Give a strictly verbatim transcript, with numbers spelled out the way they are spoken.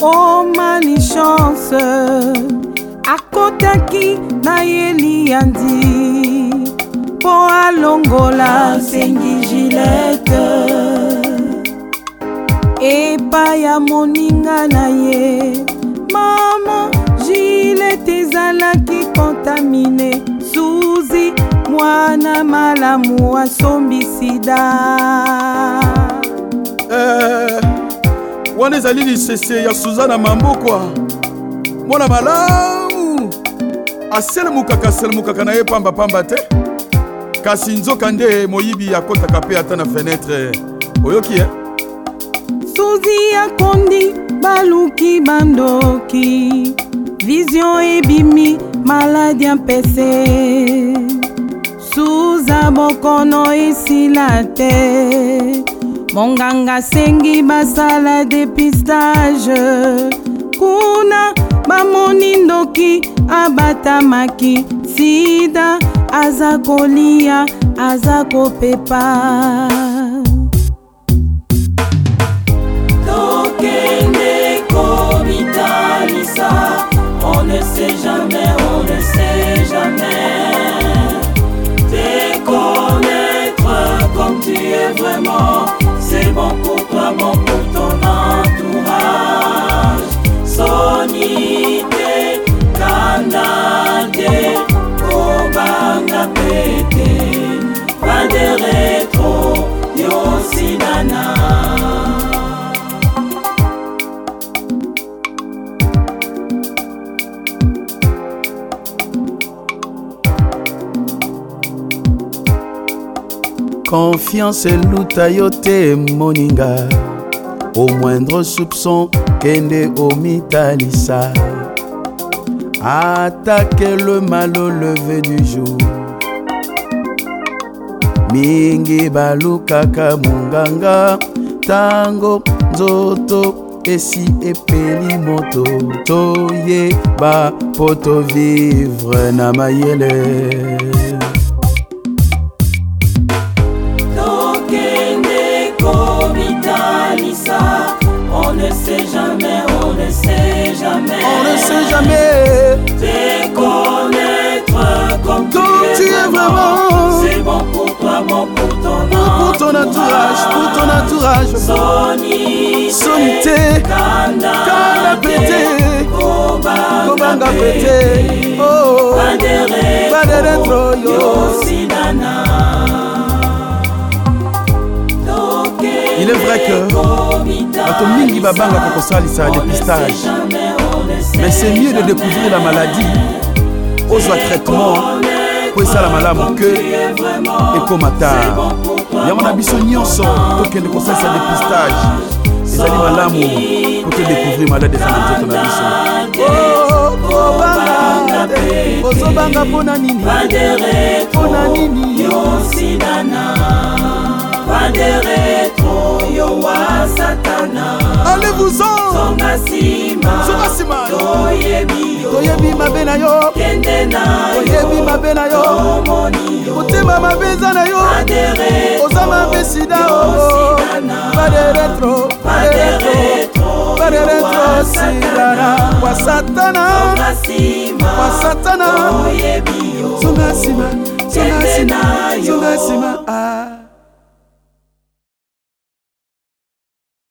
oh malchance akotaki na Eliandi po alongola sengi Gilette epa ya moninga na ye mama Gilette ezalaki kontamine Suzi mwana malamu asombi sida eh, wana ezali lisese ya Suzana Mambokwa mwana malamu aselemukaka aselemukaka na ye pamba pamba te kasi nzoka nde moyibi akotaka pe ata na fenetre oyoki eh? Suzi akondi baluki bandoki vision ebimi maladi ampese Suza bokono esila te monganga sengi basala dépistage kuna bamoni ndoki abatamaki sida aza kolia aza kopepa tokende kobitalisa on ne sait jamais on ne sait jamais te connaître comme tu es vraiment c'est bon pour toi bon pour ton entourage sonite kanade kobanga pete pas de rétro yosinana. Confiance et l'utayote moninga au moindre soupçon kende omitalisa attaquer le mal au lever du jour mingi balukaka munganga tango nzoto esi epeli moto toye ba poto vivre na mayele on ne sait jamais, on ne sait jamais, on ne sait jamais te connaître comme tu, tu es vraiment. C'est bon pour toi, bon pour ton bon pour ton entourage, pour ton entourage. Sonite, sonite, kanda pete, kobanga pete, oh, pas de rétro, yosinana. Il est vrai que bato mingi babanga kokosalisa dépistage, mais c'est mieux de découvrir la maladie aux traitements pour ça la malamu que ekomata yango na biso nyonso tokende kosalisa dépistage ezali malamu pour te découvrir maladie ezala nzoto na biso kobanga te ozobanga mpona nini mpona nini pas de rétro, yo wa satana. Allez-vous-en! Songa sima, songa sima. Toyebi yo, toyebi mabe na yo. Kende na yo, toyebi mabe na yo. Tomoni yo, otema mabeza na yo. Pas de rétro, oza mabe sida o. Pas de rétro, pas de rétro, pas de rétro sidana. Wa satana, songa sima, wa satana. Toyebi yo, songa sima, songa sima, songa sima. Ah.